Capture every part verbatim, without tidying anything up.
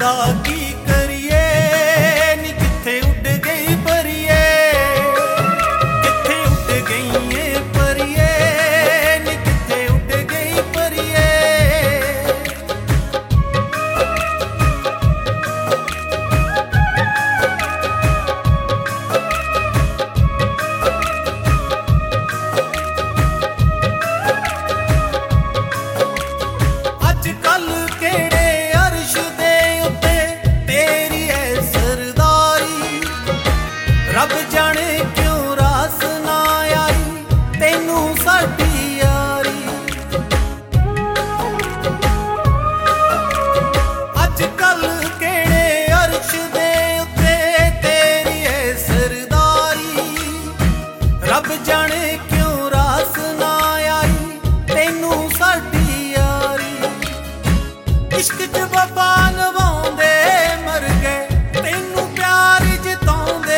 तेरा की करिए नी किथे उड़ गई परिए किथे उड़ गई ये परिए नी किथे उड़ गई परिए रब जाने क्यों रास ना आई तेनू साडी यारी अज कल केड़े अर्श दे उत्ते तेरी है सरदारी रब जाने क्यों रास ना आई तेनू साडी यारी इश्क च वफा निभाउंदे मर गए तेनू प्यार जिताउंदे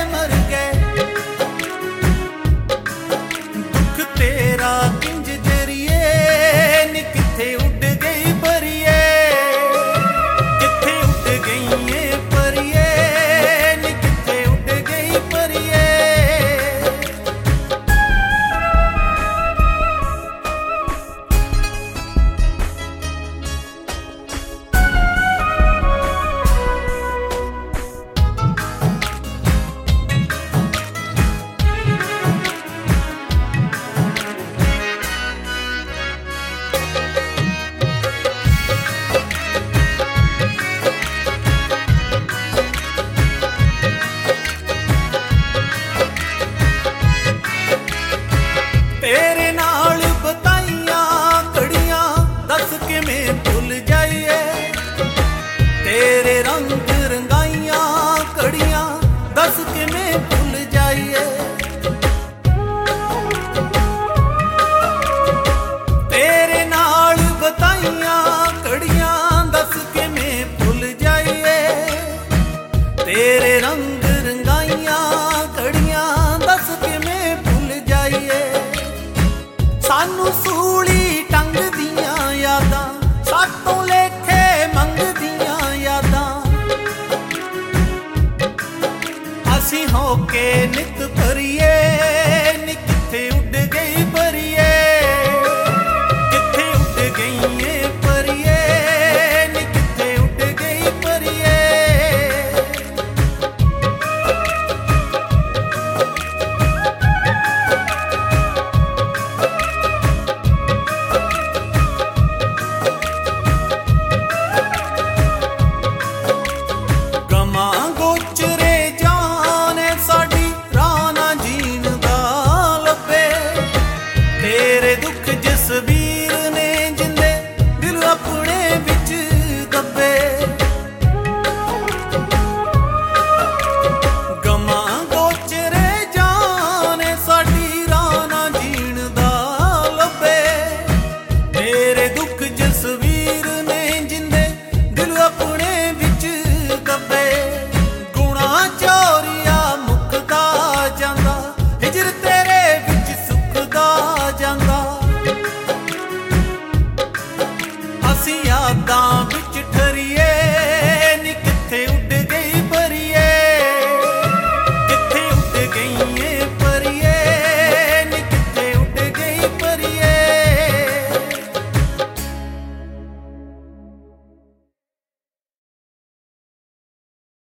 तेरे नाल बताइयां कड़ियां दस किवें भुल जाइए तेरे रंग रंगाइयां कड़ियां दस किवें भुल जाइए तेरे नाल बताइयां कड़ियां दस किवें भुल जाइए तेरे रंग रंगाइयां कड़ियां दस किवें भुल जाइए सानू सूली टंग दियां यादां सातों लेखे मंग दियां यादां असी होके नित भरिए नी किथे उड़ गई परिए किथे उड़ गई ये परिए नी किथे उड़ गई परिए गोचरे जाने साडी राना जीन दा लब्बे तेरे दुख जसवीर ने